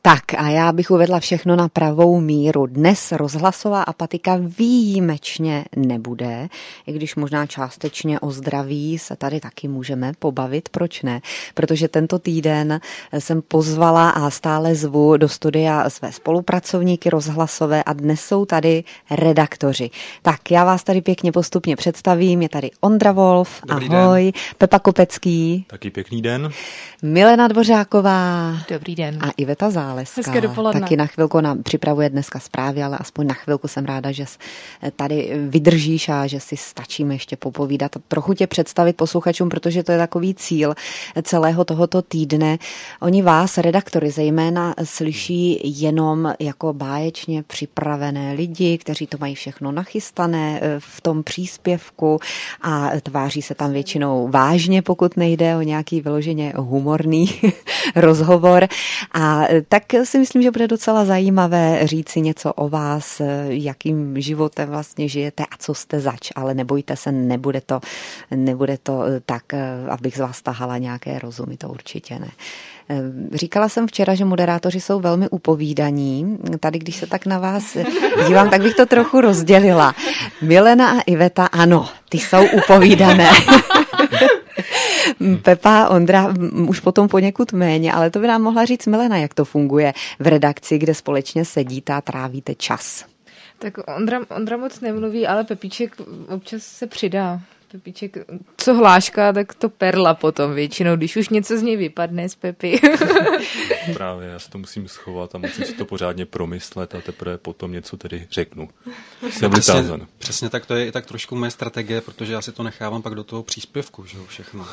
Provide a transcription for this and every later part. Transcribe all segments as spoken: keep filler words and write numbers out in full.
Tak a já bych uvedla všechno na pravou míru. Dnes rozhlasová apatika výjimečně nebude, i když možná částečně o zdraví se tady taky můžeme pobavit, proč ne? Protože tento týden jsem pozvala a stále zvu do studia své spolupracovníky rozhlasové a dnes jsou tady redaktoři. Tak já vás tady pěkně postupně představím. Je tady Ondra Wolf, Dobrý ahoj, den. Pepa Kopecký. Taky pěkný den. Milena Dvořáková. Dobrý den. A Iveta Záleská. Hezké dopoledne. Taky na chvilku nám připravuje dneska zprávy, ale aspoň na chvilku jsem ráda, že tady vydržíš a že si stačíme ještě popovídat a trochu tě představit posluchačům, protože to je takový cíl celého tohoto týdne. Oni vás, redaktory, zejména slyší jenom jako báječně připravené lidi, kteří to mají všechno nachystané v tom příspěvku a tváří se tam většinou vážně, pokud nejde o nějaký vyloženě humorný rozhovor. A tak si myslím, že bude docela zajímavé říci něco o vás, jakým životem vlastně žijete a co jste zač, ale nebojte se, nebude to, nebude to tak, abych z vás tahala nějaké rozumy, to určitě ne. Říkala jsem včera, že moderátoři jsou velmi upovídaní. Tady, když se tak na vás dívám, tak bych to trochu rozdělila. Milena a Iveta, ano, ty jsou upovídané. Pepa, Ondra už potom poněkud méně, ale to by nám mohla říct Milena, jak to funguje v redakci, kde společně sedíte a trávíte čas. Tak Ondra, Ondra moc nemluví, ale Pepíček občas se přidá. Pepíček, co hláška, tak to perla potom většinou, když už něco z něj vypadne z Pepy. Právě, já se to musím schovat a musím si to pořádně promyslet a teprve potom něco tedy řeknu. Jsem přesně, přesně tak, to je i tak trošku moje strategie, protože já si to nechávám pak do toho příspěvku, že jo, všechno.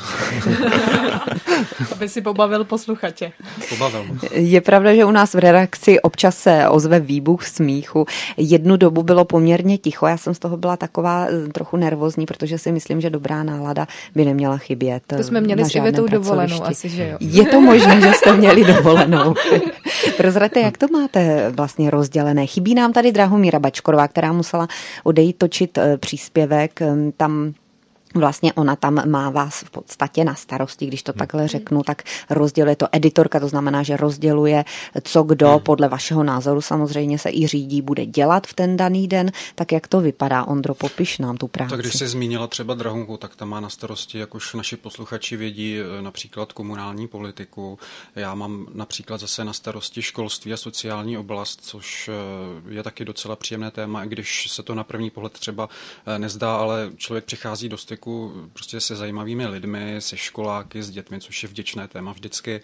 Aby si pobavil posluchače. Pobavil. Je pravda, že u nás v redakci občas se ozve výbuch smíchu. Jednu dobu bylo poměrně ticho, já jsem z toho byla taková trochu nervózní, protože si myslím, že dobrá nálada by neměla chybět. To jsme měli s Ivetou dovolenou asi, že jo? Je to možné, že jste měli dovolenou. Prozraďte, jak to máte vlastně rozdělené? Chybí nám tady Drahomíra Bačkorová, která musela odejít točit příspěvek. Tam vlastně ona tam má vás v podstatě na starosti, když to takhle řeknu, tak rozděluje to editorka, to znamená, že rozděluje, co kdo podle vašeho názoru samozřejmě se i řídí, bude dělat v ten daný den. Tak jak to vypadá, Ondro, popiš nám tu práci. Tak když jsi zmínila třeba Drahomku, tak tam má na starosti, jak už naši posluchači vědí, například komunální politiku. Já mám například zase na starosti školství a sociální oblast, což je taky docela příjemné téma, i když se to na první pohled třeba nezdá, ale člověk přichází do styku prostě se zajímavými lidmi, se školáky, s dětmi, což je vděčné téma vždycky.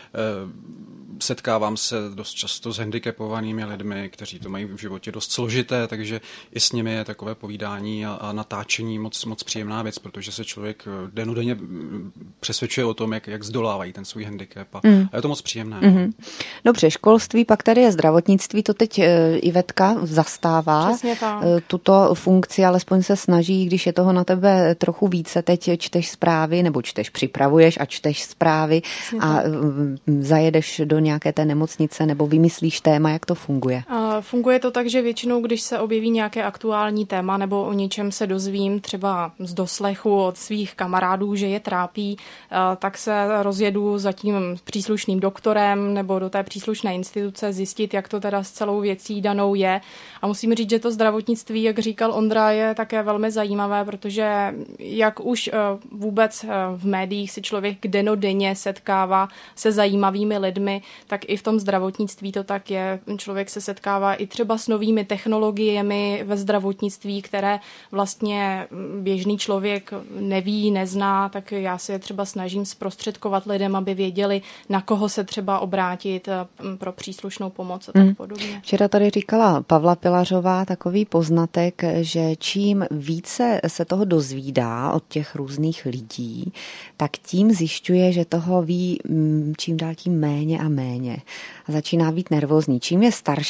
Setkávám se dost často s handicapovanými lidmi, kteří to mají v životě dost složité, takže i s nimi je takové povídání a, a natáčení moc, moc příjemná věc, protože se člověk dennodenně přesvědčuje o tom, jak, jak zdolávají ten svůj handicap a, mm. a je to moc příjemné. Mm-hmm. Dobře, školství, pak tady je zdravotnictví, to teď Ivetka zastává tuto funkci, alespoň se snaží, když je toho na tebe trochu více, teď čteš zprávy, nebo čteš, připravuješ a čteš zprávy a zajedeš do nějaké té nemocnice nebo vymyslíš téma, jak to funguje? Funguje to tak, že většinou, když se objeví nějaké aktuální téma nebo o něčem se dozvím, třeba z doslechu od svých kamarádů, že je trápí, tak se rozjedu za tím příslušným doktorem nebo do té příslušné instituce zjistit, jak to teda s celou věcí danou je. A musím říct, že to zdravotnictví, jak říkal Ondra, je také velmi zajímavé, protože jak už vůbec v médiích si člověk dennodenně setkává se zajímavými lidmi, tak i v tom zdravotnictví to tak je. Člověk se setkává i třeba s novými technologiemi ve zdravotnictví, které vlastně běžný člověk neví, nezná, tak já si je třeba snažím zprostředkovat lidem, aby věděli, na koho se třeba obrátit pro příslušnou pomoc a tak hmm. podobně. Včera tady říkala Pavla Pilařová takový poznatek, že čím více se toho dozvídá od těch různých lidí, tak tím zjišťuje, že toho ví čím dál tím méně a méně. A začíná být nervózní. Čím je starší,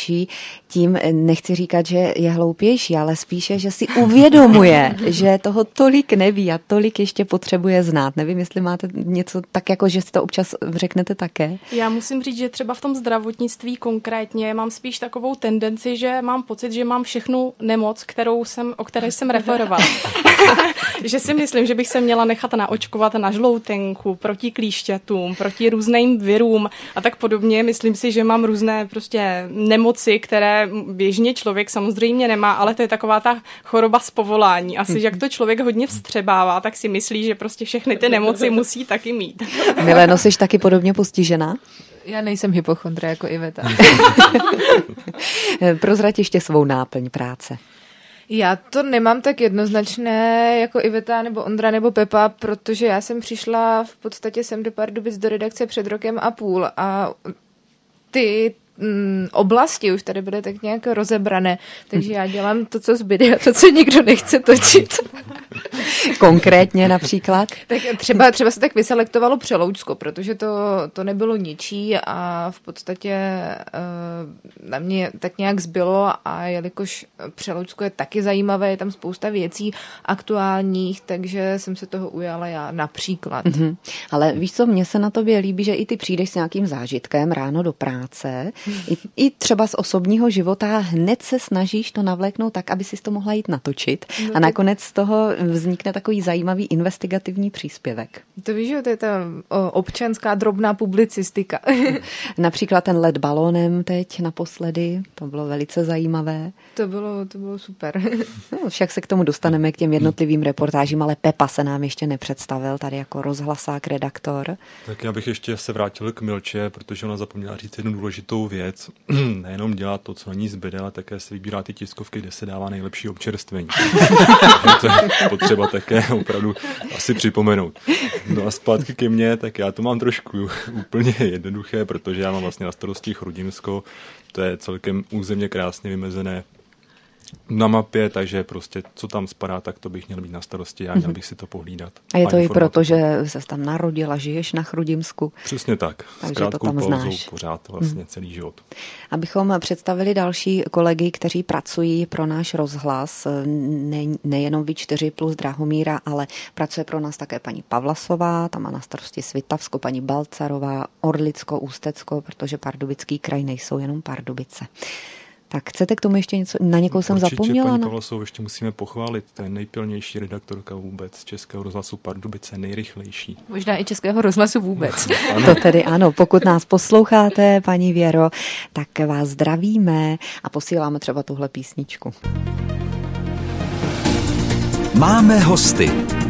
Tím nechci říkat, že je hloupější, ale spíše, že si uvědomuje, že toho tolik neví a tolik ještě potřebuje znát. Nevím, jestli máte něco tak, jako že si to občas řeknete také. Já musím říct, že třeba v tom zdravotnictví konkrétně mám spíš takovou tendenci, že mám pocit, že mám všechnu nemoc, kterou jsem, o které jsem referovala. Že si myslím, že bych se měla nechat naočkovat na žloutenku, proti klíšťatům, proti různým virům a tak podobně. Myslím si, že mám různé prostě nemoci, které běžně člověk samozřejmě nemá, ale to je taková ta choroba z povolání. Asi, že jak to člověk hodně vstřebává, tak si myslí, že prostě všechny ty nemoci musí taky mít. Mileno, jsi taky podobně postižená? Já nejsem hypochondra jako Iveta. Prozrať ještě svou náplň práce. Já to nemám tak jednoznačné jako Iveta nebo Ondra nebo Pepa, protože já jsem přišla v podstatě sem do Pardubic do redakce před rokem a půl a ty mm, oblasti už tady byly tak nějak rozebrané, takže já dělám to, co zbyde a to, co nikdo nechce točit. Konkrétně například? Tak třeba, třeba se tak vyselektovalo Přeloučsko, protože to, to nebylo ničí a v podstatě uh, na mě tak nějak zbylo a jelikož Přeloučsko je taky zajímavé, je tam spousta věcí aktuálních, takže jsem se toho ujala já například. Mm-hmm. Ale víš co, mně se na tobě líbí, že i ty přijdeš s nějakým zážitkem ráno do práce, i, i třeba z osobního života hned se snažíš to navléknout tak, aby si to mohla jít natočit no a nakonec z toho vznikne takový zajímavý investigativní příspěvek. To víš, že to je ta občanská drobná publicistika. Například ten let balónem teď naposledy, to bylo velice zajímavé. To bylo, to bylo super. No, však se k tomu dostaneme, k těm jednotlivým reportážím, ale Pepa se nám ještě nepředstavil tady jako rozhlasák, redaktor. Tak já bych ještě se vrátil k Milče, protože ona zapomněla říct jednu důležitou věc. Nejenom dělat to, co na ní zbyde, ale také se vybírá ty tiskovky, kde se dává nejlepší občerstvení. To je potřeba také opravdu asi připomenout. No a zpátky ke mně, tak já to mám trošku úplně jednoduché, protože já mám vlastně na starosti Chrudimsko, to je celkem územně krásně vymezené na mapě, takže prostě co tam spadá, tak to bych měl být na starosti a měl bych si to pohlídat. A je to i proto, že se tam narodila, žiješ na Chrudimsku. Přesně tak. Takže s krátkou to tam pauzou znáš. Pořád vlastně hmm. celý život. Abychom představili další kolegy, kteří pracují pro náš rozhlas, ne, nejenom vy čtyři plus Drahomíra, ale pracuje pro nás také paní Pavlasová, tam má na starosti Svitavsko, paní Balcarová, Orlicko, Ústecko, protože Pardubický kraj nejsou jenom Pardubice. Tak chcete k tomu ještě něco? Na někoho jsem Určitě, zapomněla? Paní Pavlasovou ještě musíme pochválit. To je nejpilnější redaktorka vůbec Českého rozhlasu Pardubice, nejrychlejší. Možná i Českého rozhlasu vůbec. To tedy ano, pokud nás posloucháte, paní Věro, tak vás zdravíme a posíláme třeba tuhle písničku. Máme hosty.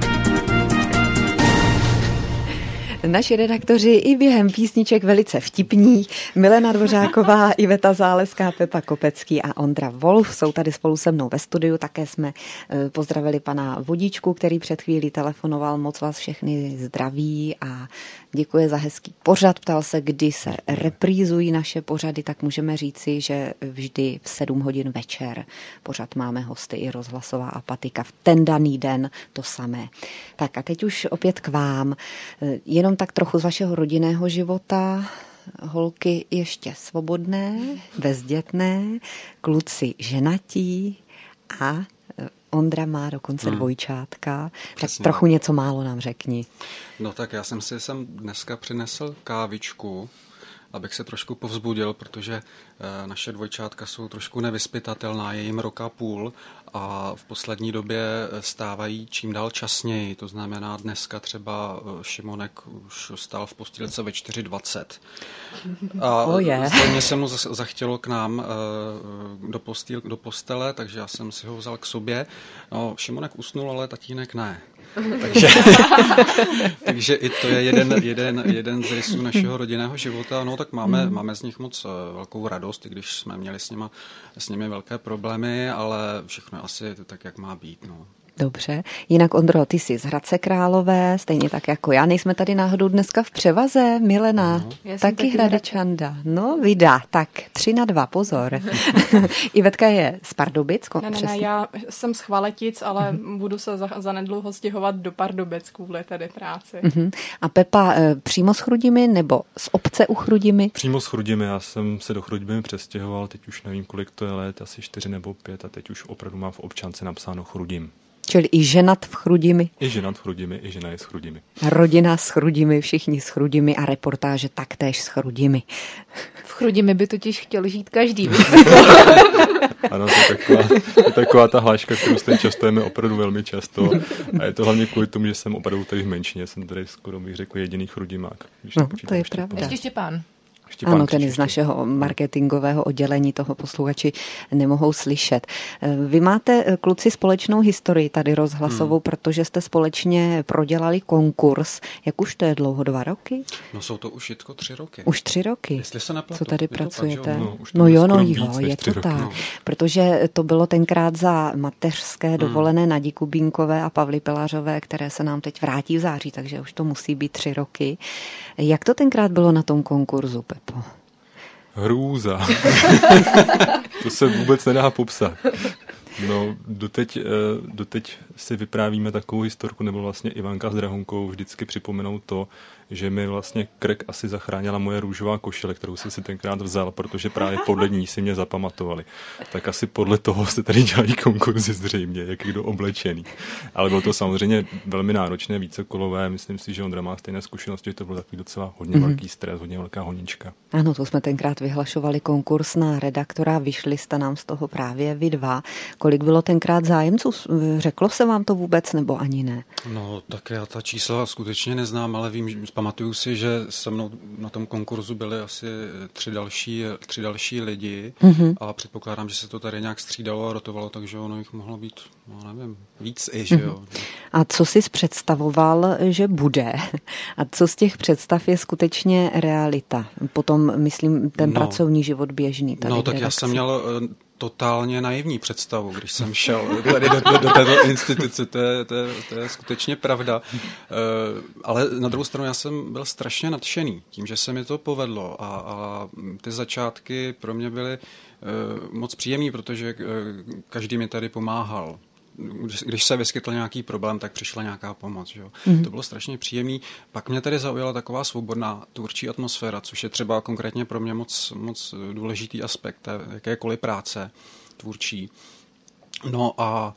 Naši redaktoři i během písniček velice vtipní. Milena Dvořáková, Iveta Záleská, Pepa Kopecký a Ondra Wolf jsou tady spolu se mnou ve studiu. Také jsme pozdravili pana Vodíčku, který před chvílí telefonoval. Moc vás všechny zdraví a děkuje za hezký pořad. Ptal se, kdy se reprízují naše pořady, tak můžeme říci, že vždy v sedm hodin večer pořad máme hosty i rozhlasová apatika. V ten daný den to samé. Tak a teď už opět k vám. Jenom tak trochu z vašeho rodinného života. Holky ještě svobodné, bezdětné, kluci ženatí a Ondra má dokonce hmm. dvojčátka. Přesně. Tak trochu něco málo nám řekni. No tak já jsem si sem dneska přinesl kávičku, abych se trošku povzbudil, protože e, naše dvojčátka jsou trošku nevyzpytatelná, je jim rok a půl a v poslední době stávají čím dál časněji. To znamená, dneska třeba Šimonek už stál v postýlce ve čtyři dvacet. A oh yeah. stejně se mu zachtělo k nám e, do, postýl, do postele, takže já jsem si ho vzal k sobě. No, Šimonek usnul, ale tatínek ne. takže, takže i to je jeden, jeden, jeden z rysů našeho rodinného života. No tak máme, mm. máme z nich moc velkou radost, i když jsme měli s, nima, s nimi velké problémy, ale všechno je asi tak, jak má být. No. Dobře. Jinak, Ondro, ty jsi z Hradce Králové, stejně tak jako já. Nejsme tady náhodou dneska v převaze, Milena. No, taky, taky Hradečanda. No, vydá. Tak, tři na dva, pozor. Ivetka je z Pardubic. Ne, ne, ne, já jsem z Chvaletic, ale uh-huh. budu se za, za nedlouho stěhovat do Pardubic kvůli tady práci. Uh-huh. A Pepa e, přímo s Chrudimi nebo z obce u Chrudimi? Přímo s Chrudimi. Já jsem se do Chrudimi přestěhoval, teď už nevím, kolik to je let, asi čtyři nebo pět a teď už opravdu mám v občance napsáno Chrudim. Čili i ženat v Chrudimi. I ženat v Chrudimi, i žena je s Chrudimi. Rodina s Chrudimi, všichni s Chrudimi a reportáže taktéž s Chrudimi. V Chrudimi by totiž chtěl žít každý. Ano, to je taková, to je taková ta hláška, kterou tady častujeme opravdu velmi často. A je to hlavně kvůli tomu, že jsem opravdu tady v menšině. Jsem tady skoro bych řekl jediný Chrudimák. No, to je pravda. Ještě Štěpán. Štěpán ano, ten z našeho marketingového oddělení toho posluchači nemohou slyšet. Vy máte, kluci, společnou historii tady rozhlasovou, hmm. protože jste společně prodělali konkurs. Jak už to je dlouho? Dva roky? No jsou to už jitko tři roky. Už tři roky. Jestli se nepletu. Co tady je pracujete? Tak, no, no jo, no jo, víc, je to tak. No. Protože to bylo tenkrát za mateřské dovolené hmm. Nadí Kubínkové a Pavly Pelařové, které se nám teď vrátí v září, takže už to musí být tři roky. Jak to tenkrát bylo na tom konkurzu, Pepo? Hrůza. To se vůbec nedá popsat. No, doteď, doteď si vyprávíme takovou historku, nebo vlastně Ivanka s Drahunkou vždycky připomenou to, že mi vlastně krk asi zachránila moje růžová košile, kterou jsem si tenkrát vzal, protože právě podle ní si mě zapamatovali. Tak asi podle toho se tady dělají konkurzy zřejmě, jak kdo oblečený. Ale bylo to samozřejmě velmi náročné, vícekolové. Myslím si, že Ondra má stejné zkušenosti, že to byl takový docela hodně mm-hmm. velký stres, hodně velká honička. Ano, to jsme tenkrát vyhlašovali konkurs na redaktora, vyšli jste nám z toho právě vy dva. Kolik bylo tenkrát zájemců? Řeklo se vám to vůbec, nebo ani ne? No, tak já ta čísla skutečně neznám, ale vím, pamatuju si, že se mnou na tom konkurzu byly asi tři další, tři další lidi mm-hmm. a předpokládám, že se to tady nějak střídalo a rotovalo, takže ono jich mohlo být, no nevím, víc i, že jo. Mm-hmm. A co jsi představoval, že bude? A co z těch představ je skutečně realita? Potom, myslím, ten no, pracovní život běžný. Tady no, tak já jsem měl totálně naivní představu, když jsem šel tady do, do, do této instituce, to je, to, je, to je skutečně pravda. Uh, ale na druhou stranu já jsem byl strašně nadšený tím, že se mi to povedlo a, a ty začátky pro mě byly uh, moc příjemný, protože uh, každý mi tady pomáhal. Když se vyskytl nějaký problém, tak přišla nějaká pomoc. Že? Mm-hmm. To bylo strašně příjemný. Pak mě tady zaujala taková svobodná tvůrčí atmosféra, což je třeba konkrétně pro mě moc, moc důležitý aspekt té jakékoliv práce tvůrčí. No a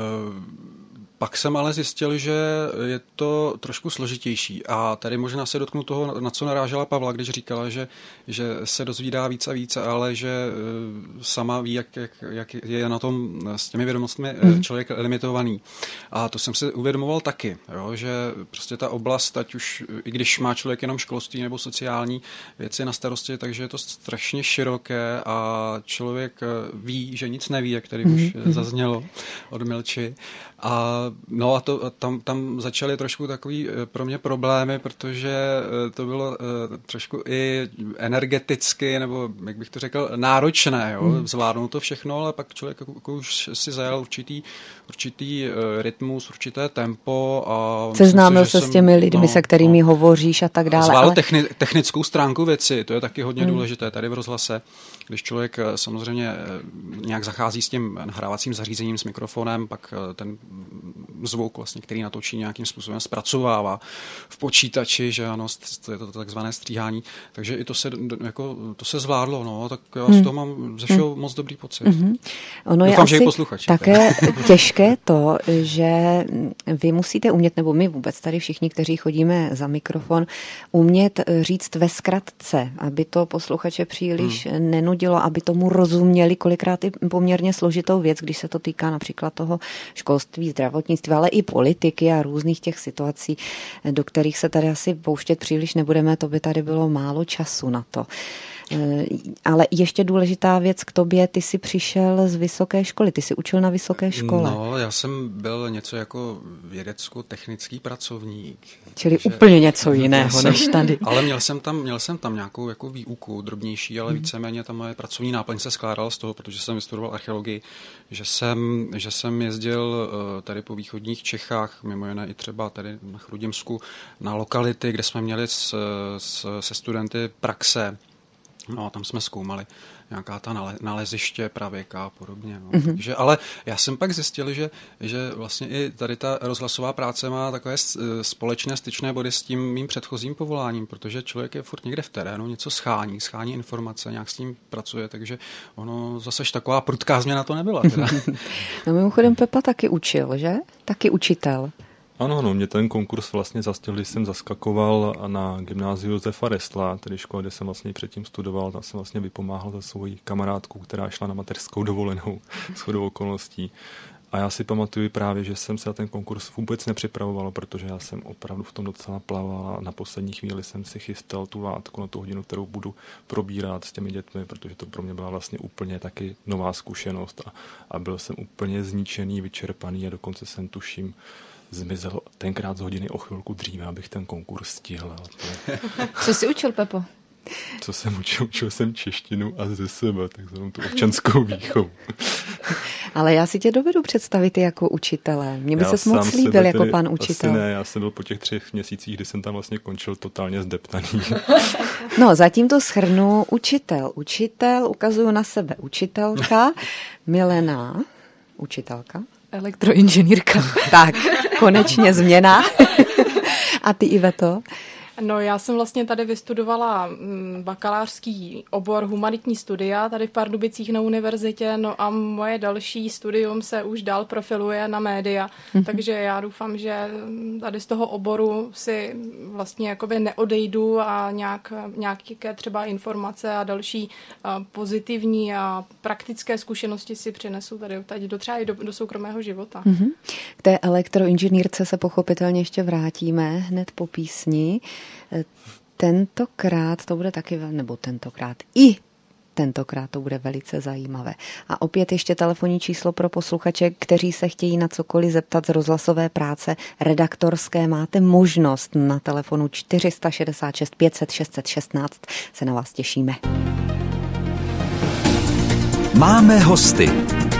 e, pak jsem ale zjistil, že je to trošku složitější a tady možná se dotknu toho, na co narážela Pavla, když říkala, že, že se dozvídá víc a víc, ale že sama ví, jak, jak, jak je na tom s těmi vědomostmi mm. člověk limitovaný. A to jsem si uvědomoval taky, jo, že prostě ta oblast, ať už, i když má člověk jenom školství nebo sociální věci na starosti, takže je to strašně široké a člověk ví, že nic neví, jak tady mm. už zaznělo od Milči. A no a to, tam, tam začaly trošku takový pro mě problémy, protože to bylo trošku i energeticky, nebo jak bych to řekl, náročné, jo? Hmm. Zvládnout to všechno, ale pak člověk jako už si zajal určitý, určitý rytmus, určité tempo. A seznámil se jsem, s těmi lidmi, no, se kterými no, hovoříš a tak dále. Zvládl ale... techni, technickou stránku věci, to je taky hodně hmm. důležité tady v rozhlase, když člověk samozřejmě nějak zachází s tím nahrávacím zařízením, s mikrofonem, pak ten zvuk, vlastně, který natočí, nějakým způsobem zpracovává v počítači, že ano, to je to takzvané stříhání, takže i to se, jako, to se zvládlo, no, tak já hmm. z toho mám ze všeho hmm. moc dobrý pocit. Hmm. Ono je Doufám, asi že i posluchači. Také těžké to, že vy musíte umět, nebo my vůbec tady všichni, kteří chodíme za mikrofon, umět říct ve zkratce, aby to posluchače příliš hmm. nenudilo, aby tomu rozuměli kolikrát i poměrně složitou věc, když se to týká například toho školství, zdravotnictví, ale i politiky a různých těch situací, do kterých se tady asi pouštět příliš nebudeme, to by tady bylo málo času na to. Ale ještě důležitá věc k tobě, ty jsi přišel z vysoké školy, ty jsi učil na vysoké škole. No, já jsem byl něco jako vědecko-technický pracovník. Čili takže úplně něco jiného jsem, než tady. Ale měl jsem tam, měl jsem tam nějakou jako výuku drobnější, ale mm. víceméně ta moje pracovní náplň se skládala z toho, protože jsem vystudoval archeologii, že jsem, že jsem jezdil tady po východních Čechách, mimo jiné i třeba tady na Chrudimsku, na lokality, kde jsme měli s, s, se studenty praxe. No a tam jsme zkoumali nějaká ta nale, naleziště pravěka a podobně. No. Mm-hmm. Takže, ale já jsem pak zjistil, že, že vlastně i tady ta rozhlasová práce má takové společné styčné body s tím mým předchozím povoláním, protože člověk je furt někde v terénu, něco schání, schání informace, nějak s ním pracuje, takže ono zase taková prudká změna to nebyla. Teda. No mimochodem Pepa taky učil, že? Taky učitel. Ano, no, mě ten konkurs vlastně zastil, když jsem zaskakoval na gymnáziu Josefa Restla, tedy škole, kde jsem vlastně předtím studoval, tam jsem vlastně vypomáhal za svojí kamarádku, která šla na mateřskou dovolenou shodou okolností. A já si pamatuju právě, že jsem se na ten konkurs vůbec nepřipravoval, protože já jsem opravdu v tom docela plaval a na poslední chvíli jsem si chystal tu látku na tu hodinu, kterou budu probírat s těmi dětmi, protože to pro mě byla vlastně úplně taky nová zkušenost a, a byl jsem úplně zničený, vyčerpaný a dokonce jsem tuším zmizel tenkrát z hodiny o chvilku dříve, abych ten konkurs stihl. Co jsi učil, Pepo? Co jsem učil? Učil jsem češtinu a ze sebe, takzvanou tu občanskou výchovu. Ale já si tě dovedu představit jako učitele. Mně by se moc líbil jako pan učitel. Asi ne, já jsem byl po těch třech měsících, kdy jsem tam vlastně končil, totálně zdeptaný. No, zatím to shrnu. Učitel, učitel, ukazuju na sebe učitelka, Milena, učitelka. Elektroinženýrka. Tak, konečně změna. A ty, Iveto? No, já jsem vlastně tady vystudovala bakalářský obor humanitní studia tady v Pardubicích na univerzitě, no a moje další studium se už dál profiluje na média, mm-hmm. takže já doufám, že tady z toho oboru si vlastně jakoby neodejdu a nějak, nějaké třeba informace a další a pozitivní a praktické zkušenosti si přinesu tady teď do třeba i do, do soukromého života. Mm-hmm. K té elektroinženýrce se pochopitelně ještě vrátíme hned po písni. Tentokrát to bude taky, nebo tentokrát i tentokrát to bude velice zajímavé. A opět ještě telefonní číslo pro posluchače, kteří se chtějí na cokoliv zeptat z rozhlasové práce redaktorské. Máte možnost na telefonu čtyři šest šest pět set šest set šestnáct. Se na vás těšíme. Máme hosty.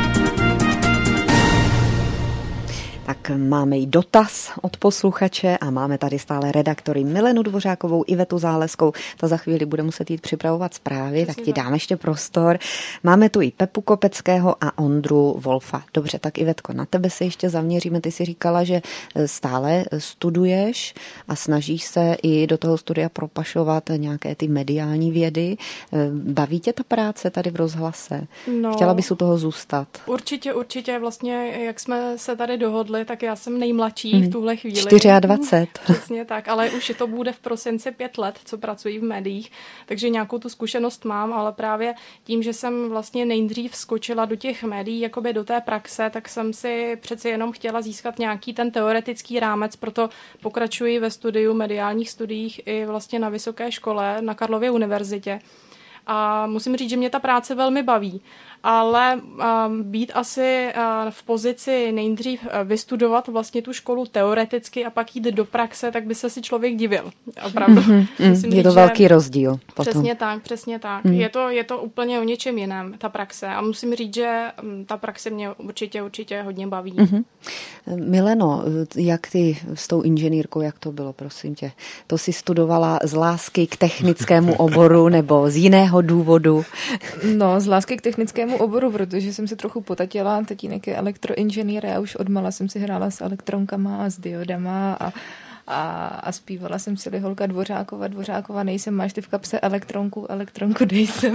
Tak máme i dotaz od posluchače a máme tady stále redaktory Milenu Dvořákovou, Ivetu Záleskou. Ta za chvíli bude muset jít připravovat zprávy, tak ti dám ještě prostor. Máme tu i Pepu Kopeckého a Ondru Wolfa. Dobře, tak Ivetko, na tebe se ještě zaměříme. Ty si říkala, že stále studuješ a snažíš se i do toho studia propašovat nějaké ty mediální vědy. Baví tě ta práce tady v rozhlase? No, chtěla bys u toho zůstat? Určitě, určitě. Vlastně, jak jsme se tady dohodli, tak já jsem nejmladší hmm. v tuhle chvíli. dvacet čtyři. Přesně tak, ale už to bude v prosinci pět let, co pracuji v médiích, takže nějakou tu zkušenost mám, ale právě tím, že jsem vlastně nejdřív skočila do těch médií, jakoby do té praxe, tak jsem si přeci jenom chtěla získat nějaký ten teoretický rámec, proto pokračuji ve studiu mediálních studiích i vlastně na vysoké škole na Karlově univerzitě. A musím říct, že mě ta práce velmi baví. Ale um, být asi uh, v pozici nejdřív uh, vystudovat vlastně tu školu teoreticky a pak jít do praxe, tak by se si člověk divil. Opravdu. Mm-hmm. Musím je říct, to velký rozdíl. Potom. Přesně tak, přesně tak. Mm. Je to, je to úplně o něčem jiném, ta praxe. A musím říct, že um, ta praxe mě určitě, určitě hodně baví. Mm-hmm. Mileno, jak ty s tou inženýrkou, jak to bylo, prosím tě? To jsi studovala z lásky k technickému oboru nebo z jiného důvodu? No, z lásky k technickému oboru, protože jsem se trochu potatila, tatínek je elektroinženýr, já už odmala jsem si hrála s elektronkama a s diodama a, a, a zpívala jsem si Holka Dvořákova, Dvořákova nejsem, máš ty v kapse elektronku, elektronku dej sem.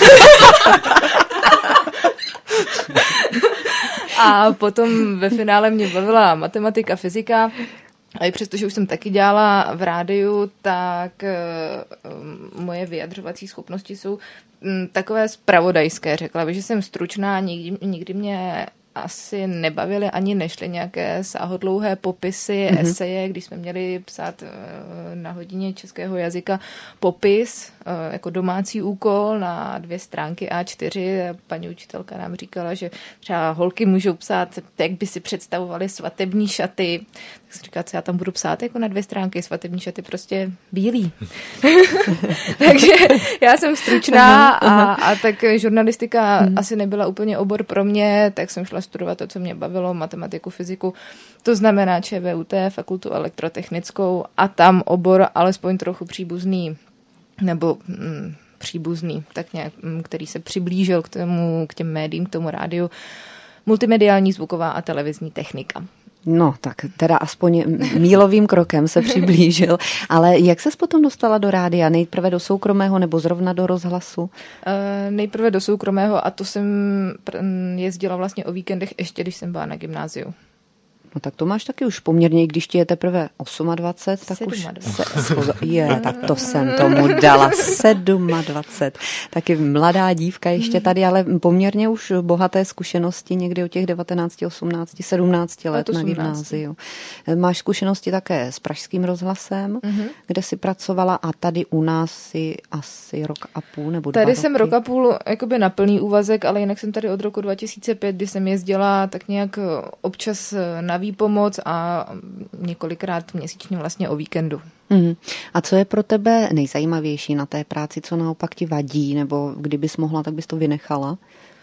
A potom ve finále mě bavila matematika, fyzika. A i přesto, že už jsem taky dělala v rádiu, tak uh, moje vyjadřovací schopnosti jsou um, takové zpravodajské. Řekla bych, že jsem stručná, nikdy, nikdy mě asi nebavily ani nešly nějaké sáhodlouhé popisy, mm-hmm. eseje, když jsme měli psát na hodině českého jazyka popis jako domácí úkol na dvě stránky á čtyři. Paní učitelka nám říkala, že třeba holky můžou psát, jak by si představovaly svatební šaty. Tak jsem říkala, co já tam budu psát jako na dvě stránky, svatební šaty prostě bílý. Takže já jsem stručná a, a tak žurnalistika hmm. asi nebyla úplně obor pro mě, tak jsem šla studovat to, co mě bavilo, matematiku, fyziku. To znamená ČVUT, fakultu elektrotechnickou a tam obor alespoň trochu příbuzný, nebo mm, příbuzný, tak nějak, který se přiblížil k tomu, k těm médiím, k tomu rádiu, multimediální, zvuková a televizní technika. No, tak teda aspoň mílovým krokem se přiblížil. Ale jak ses potom dostala do rádia? Nejprve do soukromého nebo zrovna do rozhlasu? Uh, nejprve do soukromého a to jsem jezdila vlastně o víkendech ještě, když jsem byla na gymnáziu. No tak to máš taky už poměrně, když ti je teprve dvacet osm, tak sedmdvacet. už... Se, je, tak to jsem tomu dala. dvacet sedm. Taky mladá dívka ještě tady, ale poměrně už bohaté zkušenosti někdy od těch devatenáct, osmnáct, sedmnáct let na gymnáziu. Máš zkušenosti také s Pražským rozhlasem, mm-hmm. kde jsi pracovala a tady u nás si asi rok a půl nebo dva Tady roky. jsem rok a půl jakoby na plný úvazek, ale jinak jsem tady od roku dva tisíce pět, kdy jsem jezdila tak nějak občas na výpomoc a několikrát měsíčně vlastně o víkendu. Mm. A co je pro tebe nejzajímavější na té práci, co naopak ti vadí, nebo kdybys mohla, tak bys to vynechala?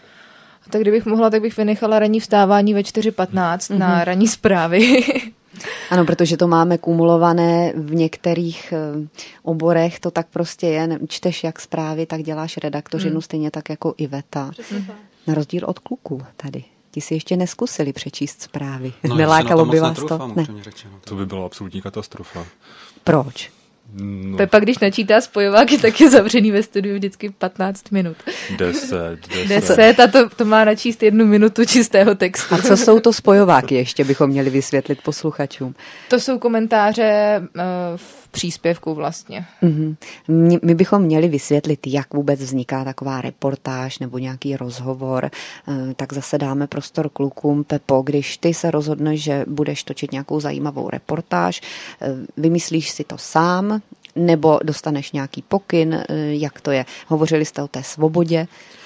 Tak kdybych mohla, tak bych vynechala ranní vstávání ve čtyři patnáct mm-hmm. na ranní zprávy. Ano, protože to máme kumulované v některých oborech, to tak prostě je. Čteš jak zprávy, tak děláš redaktořinu, mm. stejně tak jako Iveta. Na rozdíl od kluků tady. Ti si ještě neskusili přečíst zprávy. No, Nelákalo by vás netroufám, to? Ne. Řečeno, to by byla absolutní katastrofa. Proč? No. Pepa, když načítá spojováky, tak je zavřený ve studiu vždycky patnáct minut. Deset, deset. Deset a to, to má načíst jednu minutu čistého textu. A co jsou to spojováky, ještě bychom měli vysvětlit posluchačům? To jsou komentáře uh, v příspěvku vlastně. Mm-hmm. My bychom měli vysvětlit, jak vůbec vzniká taková reportáž nebo nějaký rozhovor. Uh, tak zase dáme prostor klukům. Pepo, když ty se rozhodneš, že budeš točit nějakou zajímavou reportáž, uh, vymyslíš si to sám, nebo dostaneš nějaký pokyn, jak to je? Hovořili jste o té svobodě.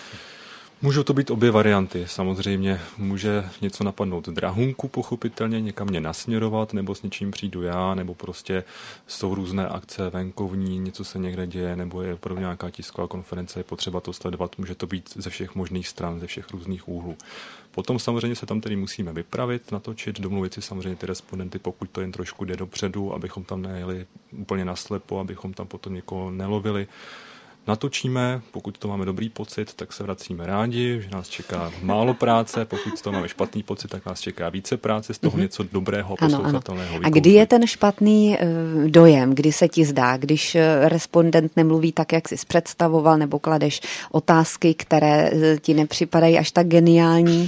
Můžou to být obě varianty. Samozřejmě může něco napadnout drahunku, pochopitelně, někam mě nasměrovat, nebo s něčím přijdu já, nebo prostě jsou různé akce venkovní, něco se někde děje, nebo je opravdu nějaká tisková konference, je potřeba to sledovat. Může to být ze všech možných stran, ze všech různých úhlů. Potom samozřejmě se tam tedy musíme vypravit, natočit, domluvit si samozřejmě ty respondenty, pokud to jen trošku jde dopředu, abychom tam nejeli úplně naslepo, abychom tam potom někoho nelovili. Natočíme, pokud to máme dobrý pocit, tak se vracíme rádi, že nás čeká málo práce, pokud to máme špatný pocit, tak nás čeká více práce, z toho mm-hmm. něco dobrého, poslouchatelného. A kdy je ten špatný uh, dojem, kdy se ti zdá, když uh, respondent nemluví tak, jak jsi představoval, nebo kladeš otázky, které uh, ti nepřipadají až tak geniální?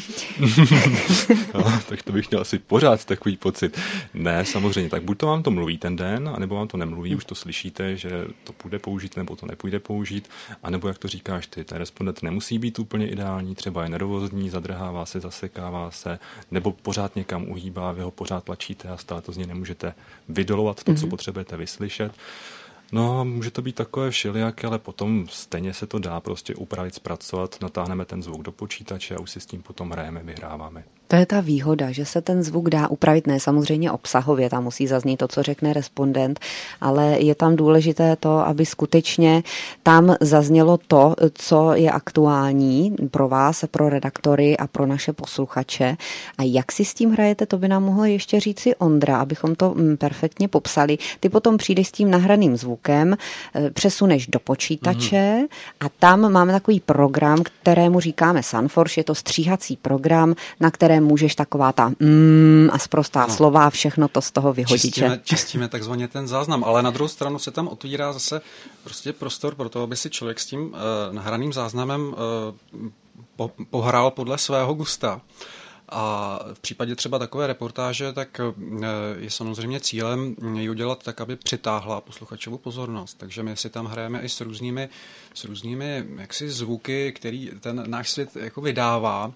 No, tak to bych měl asi pořád takový pocit. Ne, samozřejmě, tak buď to vám to mluví ten den, anebo vám to nemluví, už to slyšíte, že to půjde použít, nebo to nepůjde použít. A nebo jak to říkáš ty, ten respondent nemusí být úplně ideální, třeba je nervózní, zadrhává se, zasekává se, nebo pořád někam uhýbá, vy ho pořád tlačíte a stále to z něj nemůžete vydolovat to, mm-hmm. co potřebujete vyslyšet. No, může to být takové všelijaké, ale potom stejně se to dá prostě upravit, zpracovat, natáhneme ten zvuk do počítače a už si s tím potom hrajeme, vyhráváme. To je ta výhoda, že se ten zvuk dá upravit, ne samozřejmě obsahově, tam musí zaznít to, co řekne respondent, ale je tam důležité to, aby skutečně tam zaznělo to, co je aktuální pro vás, pro redaktory a pro naše posluchače. A jak si s tím hrajete, to by nám mohl ještě říci Ondra, abychom to perfektně popsali. Ty potom přijdeš s tím nahraným zvukem, přesuneš do počítače mm. a tam máme takový program, kterému říkáme Sunforge, je to stříhací program, na které můžeš taková ta mm a sprostá no. slova a všechno to z toho vyhodit. Čistíme, čistíme takzvaně ten záznam, ale na druhou stranu se tam otvírá zase prostě prostor pro to, aby si člověk s tím uh, nahraným záznamem uh, po, pohrál podle svého gusta. A v případě třeba takové reportáže, tak je samozřejmě cílem ji udělat tak, aby přitáhla posluchačovu pozornost. Takže my si tam hrajeme i s různými, s různými jaksi zvuky, který ten náš svět jako vydává.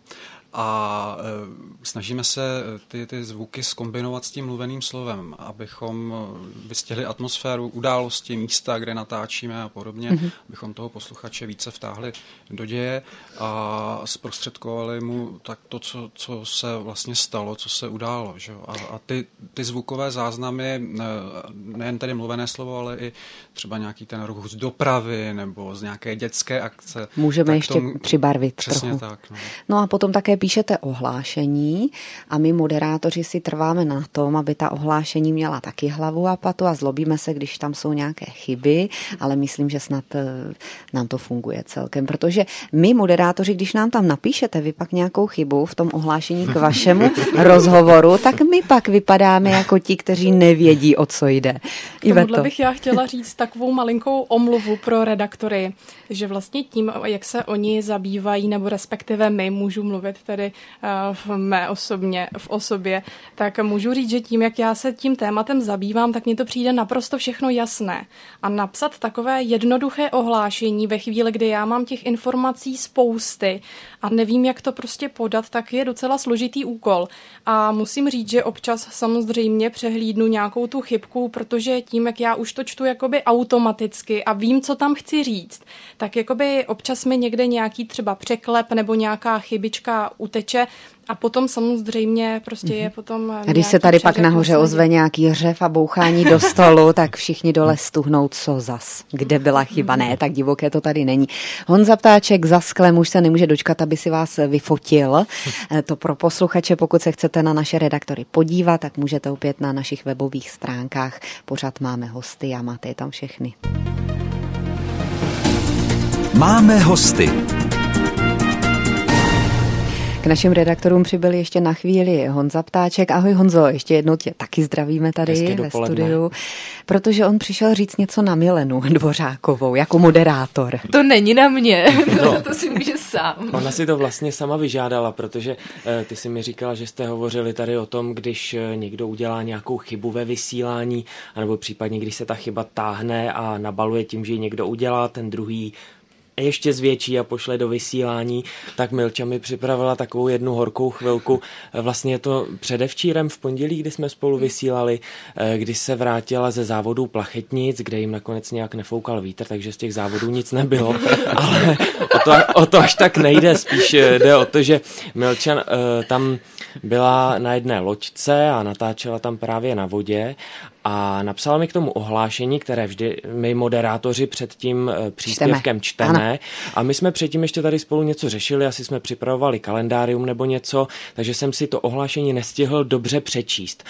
a snažíme se ty, ty zvuky zkombinovat s tím mluveným slovem, abychom vystihli atmosféru, události, místa, kde natáčíme a podobně, mm-hmm. abychom toho posluchače více vtáhli do děje a zprostředkovali mu tak to, co, co se vlastně stalo, co se událo. Že? A, a ty, ty zvukové záznamy, nejen tedy mluvené slovo, ale i třeba nějaký ten ruch z dopravy nebo z nějaké dětské akce. Můžeme ještě tomu, přibarvit přesně trochu. Tak, no. no a potom také píšete ohlášení a my moderátoři si trváme na tom, aby ta ohlášení měla taky hlavu a patu a zlobíme se, když tam jsou nějaké chyby, ale myslím, že snad nám to funguje celkem, protože my moderátoři, když nám tam napíšete vy pak nějakou chybu v tom ohlášení k vašemu rozhovoru, tak my pak vypadáme jako ti, kteří nevědí, o co jde. Tomuhle bych já chtěla říct takovou malinkou omluvu pro redaktory, že vlastně tím, jak se oni zabývají, nebo respektive my, můžu mluvit tedy v mé osobně, v osobě, tak můžu říct, že tím, jak já se tím tématem zabývám, tak mně to přijde naprosto všechno jasné. A napsat takové jednoduché ohlášení ve chvíli, kdy já mám těch informací spousty a nevím, jak to prostě podat, tak je docela složitý úkol. A musím říct, že občas samozřejmě přehlídnu nějakou tu chybku, protože tím, jak já už to čtu jakoby automaticky a vím, co tam chci říct, tak jakoby občas mi někde nějaký třeba překlep nebo nějaká chybička uteče a potom samozřejmě prostě je potom... A když se tady pak nahoře ozve nějaký řev a bouchání do stolu, tak všichni dole stuhnou, co zas, kde byla chyba. Ne, tak divoké to tady není. Honza Ptáček za sklem už se nemůže dočkat, aby si vás vyfotil. To pro posluchače, pokud se chcete na naše redaktory podívat, tak můžete opět na našich webových stránkách. Pořád máme hosty a máte je tam všechny. Máme hosty. K našim redaktorům přibyl ještě na chvíli Honza Ptáček. Ahoj Honzo, ještě jednou tě taky zdravíme tady ve studiu, protože on přišel říct něco na Milenu Dvořákovou jako moderátor. To není na mě, no. To si může sám. Ona si to vlastně sama vyžádala, protože uh, ty si mi říkala, že jste hovořili tady o tom, když uh, někdo udělá nějakou chybu ve vysílání, anebo případně když se ta chyba táhne a nabaluje tím, že ji někdo udělá, ten druhý ještě zvětší a pošle do vysílání, tak Milča mi připravila takovou jednu horkou chvilku. Vlastně je to předevčírem v pondělí, kdy jsme spolu vysílali, kdy se vrátila ze závodů Plachetnic, kde jim nakonec nějak nefoukal vítr, takže z těch závodů nic nebylo. Ale o to, o to až tak nejde, spíš jde o to, že Milča tam byla na jedné loďce a natáčela tam právě na vodě a napsala mi k tomu ohlášení, které vždy my moderátoři před tím příspěvkem čteme. čteme. A my jsme předtím ještě tady spolu něco řešili, asi jsme připravovali kalendárium nebo něco, takže jsem si to ohlášení nestihl dobře přečíst.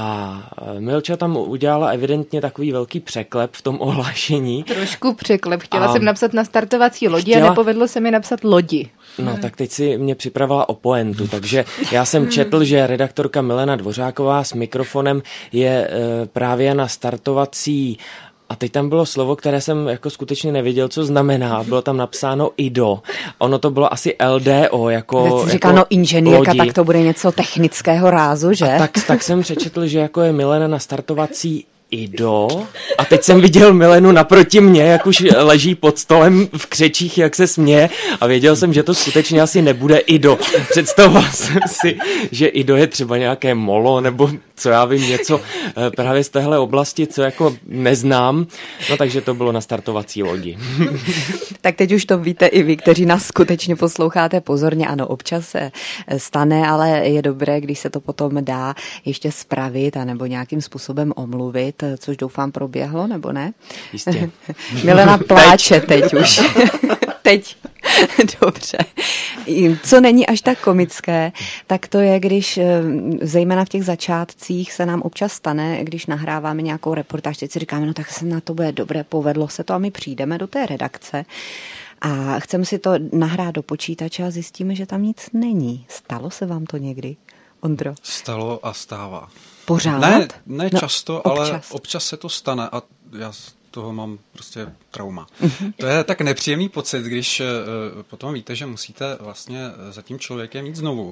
A Milča tam udělala evidentně takový velký překlep v tom ohlášení. Trošku překlep. Chtěla a jsem napsat na startovací lodi chtěla... a nepovedlo se mi napsat lodi. No tak teď si mě připravila o poentu, takže já jsem četl, že redaktorka Milena Dvořáková s mikrofonem je e, právě na startovací. A teď tam bylo slovo, které jsem jako skutečně nevěděl, co znamená. Bylo tam napsáno I D O. Ono to bylo asi L D O, jako Teď říká, jako no inženýrka, lodi. Tak to bude něco technického rázu, že? A tak, tak jsem přečetl, že jako je Milena na startovací I D O. A teď jsem viděl Milenu naproti mě, jak už leží pod stolem v křečích, jak se směje a věděl jsem, že to skutečně asi nebude I D O. Představoval jsem si, že I D O je třeba nějaké molo, nebo co já vím, něco právě z téhle oblasti, co jako neznám. No takže to bylo na startovací lodi. Tak teď už to víte i vy, kteří nás skutečně posloucháte pozorně. Ano, občas se stane, ale je dobré, když se to potom dá ještě spravit a nebo nějakým způsobem omluvit, což doufám proběhlo, nebo ne? Jistě. Milena pláče teď, teď už. Teď. Dobře. Co není až tak komické, tak to je, když zejména v těch začátcích se nám občas stane, když nahráváme nějakou reportáž, teď si říkáme, no tak se na to bude dobré, povedlo se to a my přijdeme do té redakce a chceme si to nahrát do počítače a zjistíme, že tam nic není. Stalo se vám to někdy, Ondro? Stalo a stává. Pořád? Ne, ne no, často, občas. Ale občas se to stane a já toho mám prostě trauma. Mm-hmm. To je tak nepříjemný pocit, když uh, potom víte, že musíte vlastně za tím člověkem jít znovu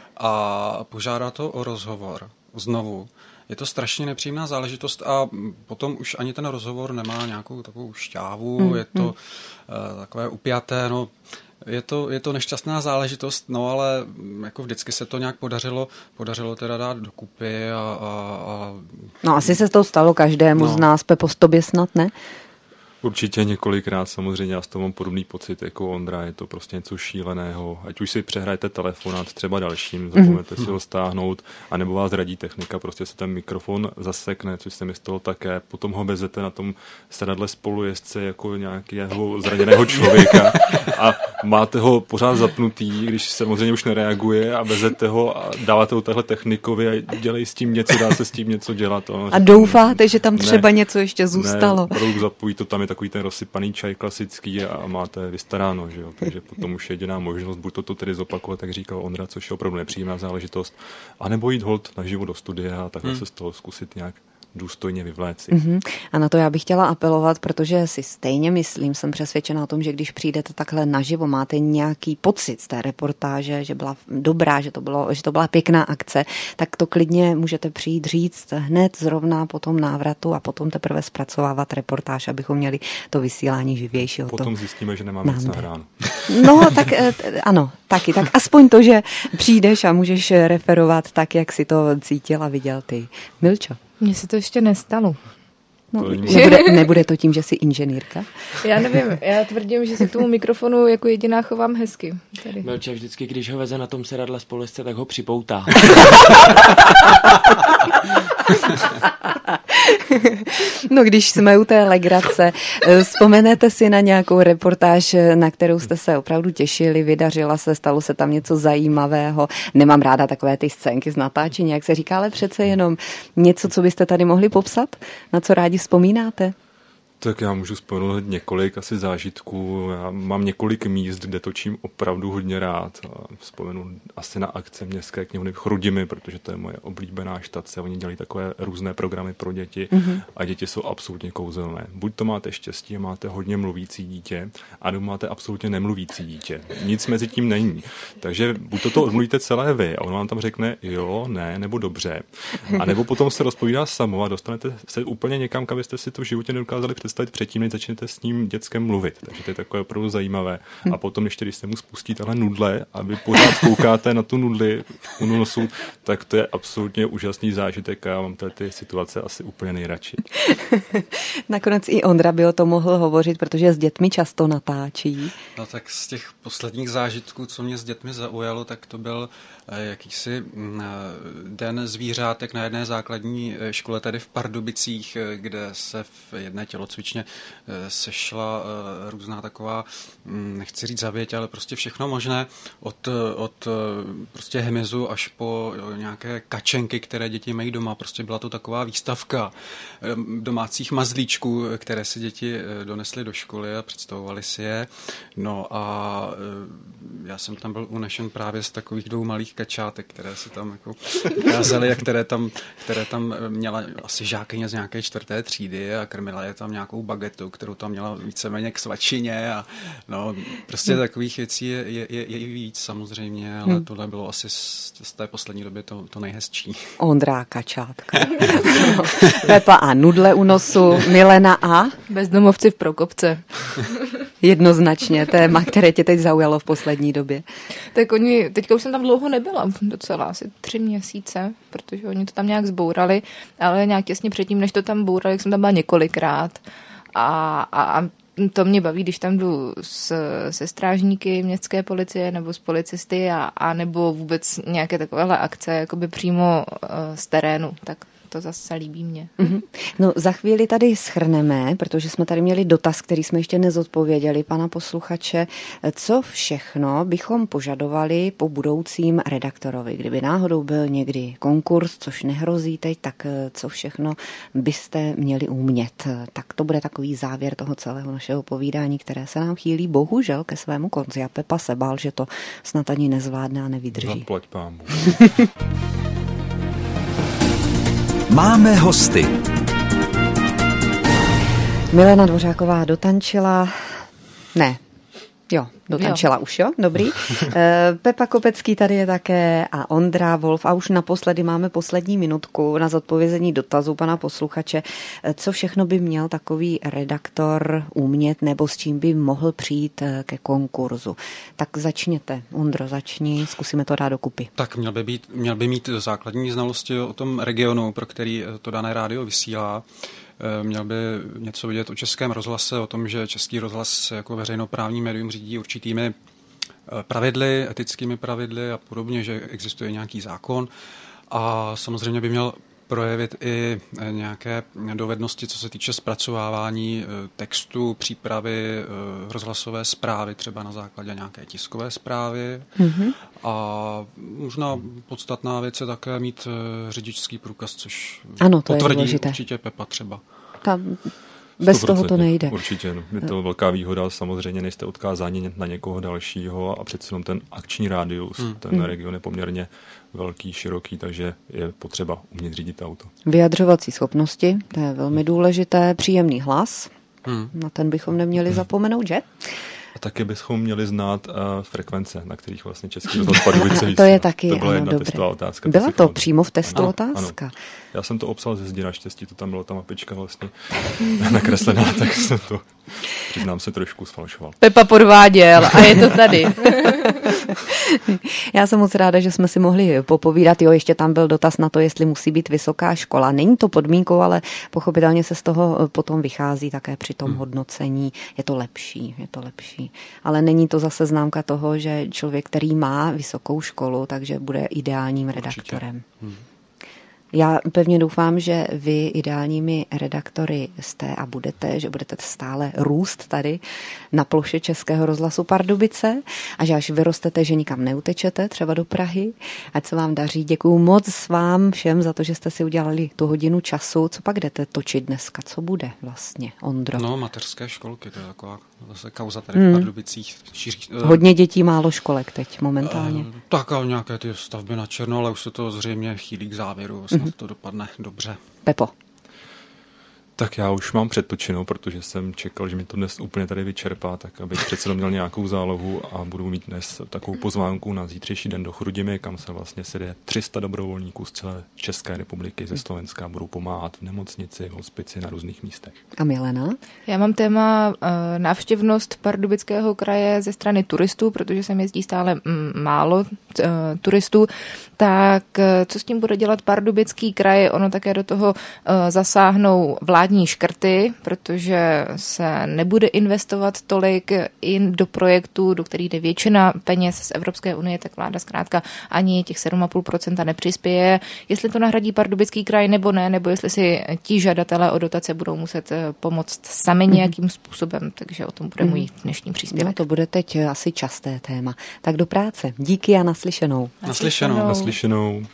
a požádat to o rozhovor znovu. Je to strašně nepříjemná záležitost a potom už ani ten rozhovor nemá nějakou takovou šťávu, mm-hmm. Je to uh, takové upjaté, no Je to, je to nešťastná záležitost, no ale jako vždycky se to nějak podařilo, podařilo teda dát dokupy a... a, a... No asi se to stalo každému no. z nás, Pepo, s tobě snad, ne? Určitě několikrát, samozřejmě já s toho mám podobný pocit jako Ondra, je to prostě něco šíleného. Ať už si přehrajete telefonát třeba dalším, zapomenete mm-hmm. si ho stáhnout, anebo vás radí technika, prostě se ten mikrofon zasekne, což se mi stalo také, potom ho vezete na tom sedadle spolujezdce jako nějakého zraněného člověka a máte ho pořád zapnutý, když samozřejmě už nereaguje a vezete ho a dáváte ho tahle technikovi a dělej s tím něco, dá se s tím něco dělat. A, a doufáte, že tam třeba ne, něco ještě zůstalo. Ne, opravdu zapojí to, tam je takový ten rozsypaný čaj klasický a máte vystaráno, že jo? Takže potom už jediná možnost, buď to, to tedy zopakovat, tak říkal Ondra, což je opravdu nepříjemná záležitost, anebo jít holt naživo do studia a takhle hmm. se z toho zkusit nějak důstojně vyvléci. Mm-hmm. A na to já bych chtěla apelovat, protože si stejně myslím, jsem přesvědčena o tom, že když přijdete takhle naživo, máte nějaký pocit z té reportáže, že byla dobrá, že to, bylo, že to byla pěkná akce, tak to klidně můžete přijít říct hned zrovna po tom návratu a potom teprve zpracovávat reportáž, abychom měli to vysílání živější. Potom to zjistíme, že nemáme nic nahráno. No, tak ano, taky. Tak aspoň to, že přijdeš a můžeš referovat tak, jak si to cítil a viděl ty. Milčo. Mně se to ještě nestalo. No, nebude, nebude to tím, že jsi inženýrka? Já nevím, já tvrdím, že se k tomu mikrofonu jako jediná chovám hezky. Tady. Melča vždycky, když ho veze na tom sedadle společce, tak ho připoutá. No, když jsme u té legrace, vzpomenete si na nějakou reportáž, na kterou jste se opravdu těšili, vydařila se, stalo se tam něco zajímavého. Nemám ráda takové ty scénky z natáčení, jak se říká, ale přece jenom něco, co byste tady mohli popsat, na co rádi vzpomínáte? Tak já můžu vzpomenout několik asi zážitků. Já mám několik míst, kde točím opravdu hodně rád. Vzpomenu asi na akce Městské knihovny v Chrudimi, protože to je moje oblíbená štace. Oni dělají takové různé programy pro děti mm-hmm. a děti jsou absolutně kouzelné. Buď to máte štěstí a máte hodně mluvící dítě, anebo máte absolutně nemluvící dítě. Nic mezi tím není. Takže buď to, to odmluvíte celé vy a on vám tam řekne jo, ne, nebo dobře. A nebo potom se rozpovídá samo a dostanete se úplně někam, kam byste si to v životě nedokázali představit předtím, než začnete s ním dětskem mluvit. Takže to je takové opravdu zajímavé. A potom ještě, když se mu spustí tahle nudle a vy pořád koukáte na tu nudli u nosu, tak to je absolutně úžasný zážitek a já mám tady ty situace asi úplně nejradši. Nakonec i Ondra by o tom mohl hovořit, protože s dětmi často natáčí. No tak z těch posledních zážitků, co mě s dětmi zaujalo, tak to byl jakýsi den zvířátek na jedné základní škole tady v Pardubicích, kde se v jedné tělocvičně sešla různá taková, nechci říct zavěť, ale prostě všechno možné od, od prostě hmyzu až po nějaké kačenky, které děti mají doma. Prostě byla to taková výstavka domácích mazlíčků, které si děti donesly do školy a představovali si je. No a já jsem tam byl unešen právě z takových dvou malých kačátek, které se tam jako ukázali a které tam, které tam měla asi žákyně z nějaké čtvrté třídy a krmila je tam nějakou bagetu, kterou tam měla víceméně k svačině a no, prostě hmm. takových věcí je, je, je, je i víc samozřejmě, ale hmm. tohle bylo asi z, z té poslední doby to, to nejhezčí. Ondra kačátka. Pepa a nudle u nosu, Milena a? Bezdomovci v Prokopce. Jednoznačně téma, které tě teď zaujalo v poslední době. Tak oni, teďka už jsem tam dlouho nebyla, docela asi tři měsíce, protože oni to tam nějak zbourali, ale nějak těsně předtím, než to tam bourali, jak jsem tam byla několikrát. A, a, a to mě baví, když tam jdu s, se strážníky městské policie nebo s policisty a, a nebo vůbec nějaké takovéhle akce jakoby přímo uh, z terénu, tak to zase líbí mě. Mm-hmm. No za chvíli tady shrneme, protože jsme tady měli dotaz, který jsme ještě nezodpověděli pana posluchače, co všechno bychom požadovali po budoucím redaktorovi. Kdyby náhodou byl někdy konkurs, což nehrozí teď, tak co všechno byste měli umět. Tak to bude takový závěr toho celého našeho povídání, které se nám chýlí bohužel ke svému konci. A Pepa se bál, že to snad ani nezvládne a nevydrží. Zaplať pámu. Máme hosty. Milena Dvořáková dotančila, ne, Jo, dotančila jo. už, jo, dobrý. Pepa Kopecký tady je také a Ondra Wolf a už naposledy máme poslední minutku na zodpovězení dotazu pana posluchače. Co všechno by měl takový redaktor umět nebo s čím by mohl přijít ke konkurzu? Tak začněte, Ondro, začni, zkusíme to dát dokupy. Tak měl by, být, měl by mít základní znalosti o tom regionu, pro který to dané rádio vysílá. Měl by něco vědět o Českém rozhlase, o tom, že Český rozhlas jako veřejnoprávní médium řídí určitými pravidly, etickými pravidly a podobně, že existuje nějaký zákon. A samozřejmě by měl projevit i nějaké dovednosti, co se týče zpracovávání textu, přípravy rozhlasové zprávy, třeba na základě nějaké tiskové zprávy. Mm-hmm. A možná podstatná věc je také mít řidičský průkaz, což ano, to potvrdí je určitě Pepa třeba. Tam bez toho to nejde. Určitě. No. Je to velká výhoda, samozřejmě nejste odkázáni na někoho dalšího a přece jenom ten akční rádius, hmm. ten hmm. region je poměrně velký, široký, takže je potřeba umět řídit auto. Vyjadřovací schopnosti, to je velmi důležité, příjemný hlas, hmm. na ten bychom neměli zapomenout, že? A taky bychom měli znát uh, frekvence, na kterých vlastně Český rozhlas Pardubice vysílá. To je taky, to byla ano, jedna dobré. testová otázka. Byla to to přímo v testu ano, otázka. Ano. Já jsem to obsal ze zdi naštěstí, to tam byla ta mapička vlastně nakreslená, tak jsem to, přiznám se, trošku sfalšoval. Pepa podváděl a je to tady. Já jsem moc ráda, že jsme si mohli popovídat. Jo, ještě tam byl dotaz na to, jestli musí být vysoká škola. Není to podmínkou, ale pochopitelně se z toho potom vychází také při tom hmm. hodnocení. Je to lepší, je to lepší. Ale není to zase známka toho, že člověk, který má vysokou školu, takže bude ideálním redaktorem. Hmm. Já pevně doufám, že vy ideálními redaktory jste a budete, že budete stále růst tady na ploše Českého rozhlasu Pardubice a že až vyrostete, že nikam neutečete, třeba do Prahy. Ať se vám daří. Děkuju moc vám všem za to, že jste si udělali tu hodinu času. Co pak jdete točit dneska? Co bude vlastně, Ondro? No, mateřské školky, to je taková zase kauza tady hmm. v Pardubicích. Šíří, Hodně dětí, málo školek teď momentálně. Uh, tak a nějaké ty stavby na černo, ale už se to zřejmě chýlí k závěru. Snad hmm. to dopadne dobře. Pepo. Tak já už mám předtočenou, protože jsem čekal, že mi to dnes úplně tady vyčerpá, tak abych přece měl nějakou zálohu a budu mít dnes takovou pozvánku na zítřejší den do Chrudimi, kam se vlastně sede tři sta dobrovolníků z celé České republiky, ze Slovenska, budou pomáhat v nemocnici, v hospici, na různých místech. A Milena? Já mám téma uh, návštěvnost Pardubického kraje ze strany turistů, protože sem jezdí stále mm, málo uh, turistů, tak uh, co s tím bude dělat Pardubický kraj? Ono také do toho uh, zasáhnou vládní škrty, protože se nebude investovat tolik i do projektů, do kterých jde většina peněz z Evropské unie, tak vláda zkrátka ani těch sedm celá pět procenta nepřispěje. Jestli to nahradí Pardubický kraj nebo ne, nebo jestli si ti žadatelé o dotace budou muset pomoct sami nějakým způsobem, takže o tom bude můj dnešní příspěvek. No, to bude teď asi časté téma. Tak do práce. Díky a naslyšenou. Naslyšenou. Naslyšenou.